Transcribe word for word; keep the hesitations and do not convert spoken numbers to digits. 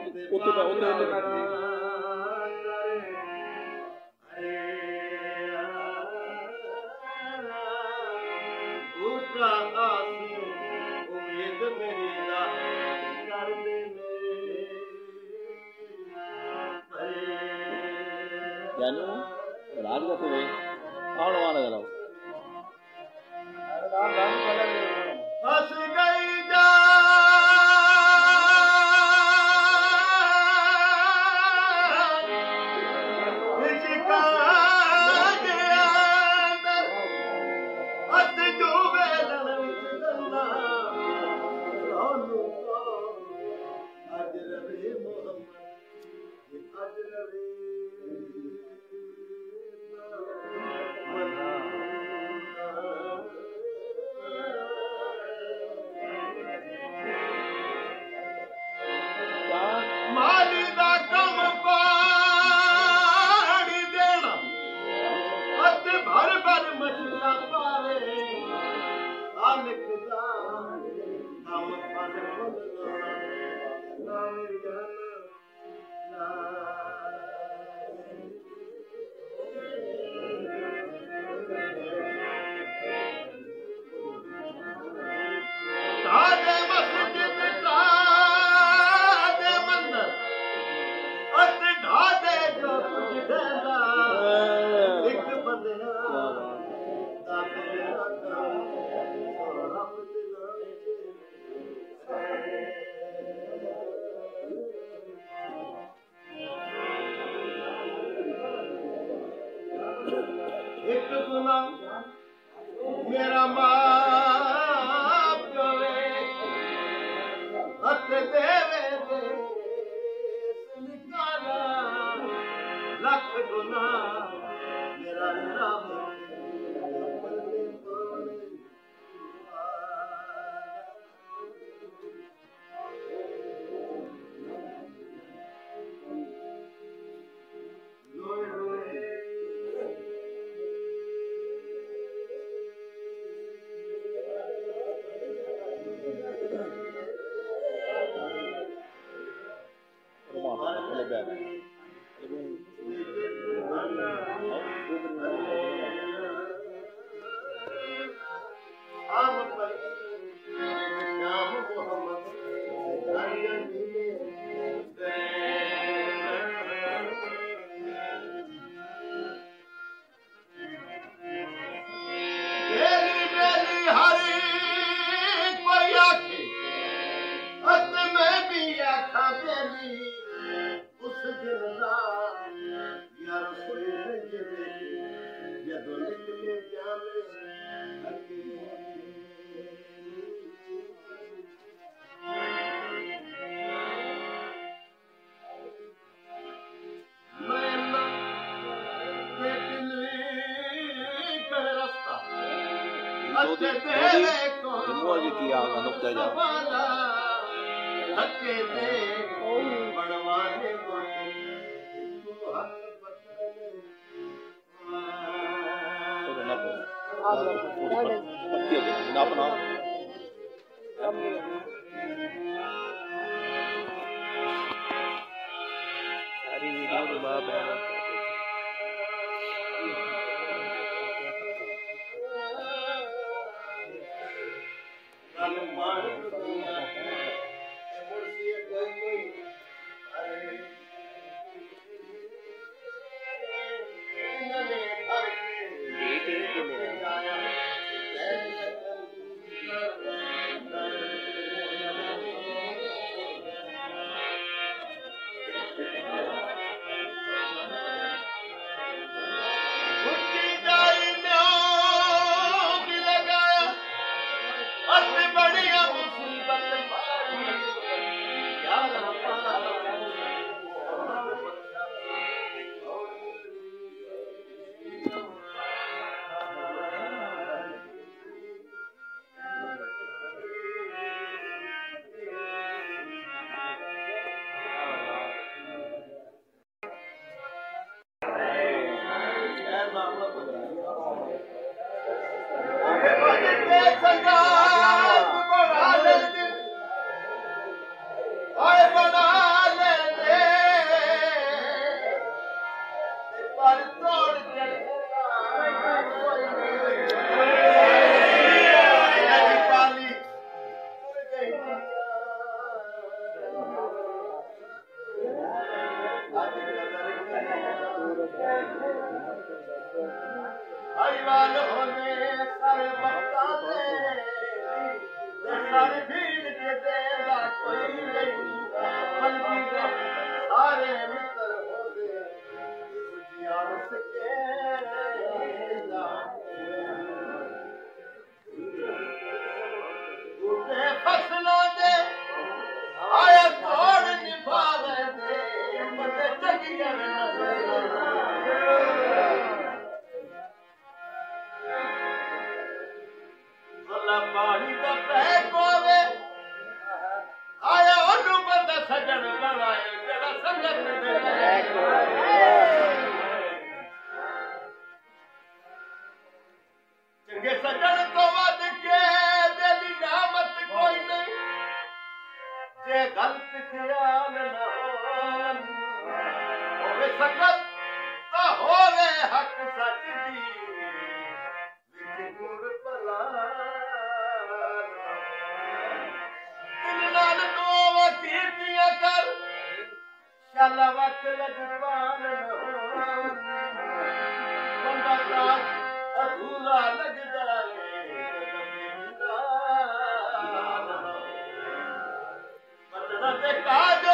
ਉੱਤੇ ਪਾ ਉੱਤੇ ਉੱਤੇ जानू राज का कोई कौन वाला जरा हंस गई जा इसका गया हद जो वेलन विचलना सोनू को अजरबे मोहम्मद अजरबे मेरा माप हथ देवे निकाला लख गुना मेरा नाम I हरिवाल होने सारे भक्ता दे सारी भीड़ के देला कोई नहीं बल्कि के सारे मित्र हो गए उजियार सके उसे फसलों दे आया तोड़ निभावे दे मते चकिया पानी का पैक होवे आया ओनू बंदा सजन बनाए जेड़ा संगत दे चंगे सजन तो वध के बेली नामत कोई नहीं जे गलत ख्याल ना होवे संगत तो होवे हक सच दी विच गुर भला कर शाला वक्त लजपान न हो बंदा रात अधूरा लग जाए बचना ते काज